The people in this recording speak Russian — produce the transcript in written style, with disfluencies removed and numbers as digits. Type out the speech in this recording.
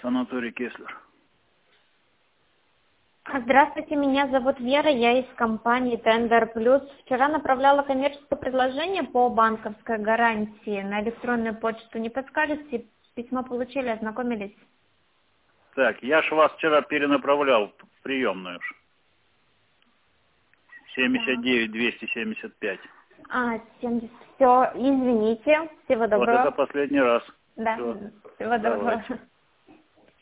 Санаторий Кеслер. Здравствуйте, меня зовут Вера, я из компании Tender Plus. Вчера направляла коммерческое предложение по банковской гарантии на электронную почту. Не подскажете? Письмо получили, ознакомились? Так, я ж вас вчера перенаправлял в приемную. 79-275. 70. Все, извините. Всего доброго. Вот это последний раз. Да, Всё. всего доброго. Давайте.